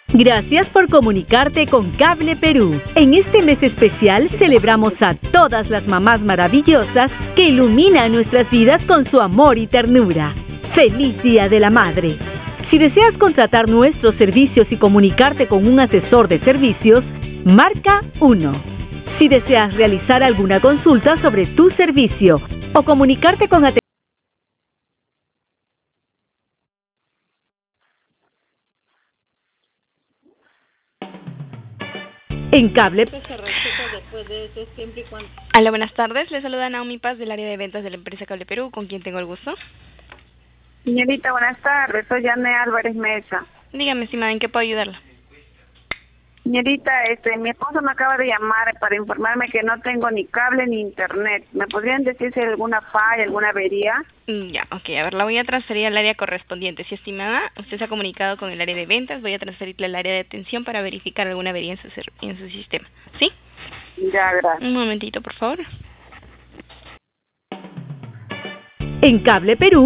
Gracias por comunicarte con Cable Perú. En este mes especial celebramos a todas las mamás maravillosas que iluminan nuestras vidas con su amor y ternura. ¡Feliz Día de la Madre! Si deseas contratar nuestros servicios y comunicarte con un asesor de servicios, marca 1. Si deseas realizar alguna consulta sobre tu servicio o comunicarte con atención en Cable. Hola, buenas tardes. Le saluda Naomi Paz del área de ventas de la empresa Cable Perú. ¿Con quién tengo el gusto? Señorita, buenas tardes. Soy Yane Álvarez Mesa. Dígame, estimada, ¿en qué puedo ayudarla? Señorita, mi esposo me acaba de llamar para informarme que no tengo ni cable ni internet. ¿Me podrían decir si hay alguna falla, alguna avería? Ya, ok. A ver, la voy a transferir al área correspondiente. Sí, estimada, usted se ha comunicado con el área de ventas. Voy a transferirle al área de atención para verificar alguna avería en su sistema. ¿Sí? Ya, gracias. Un momentito, por favor. En Cable Perú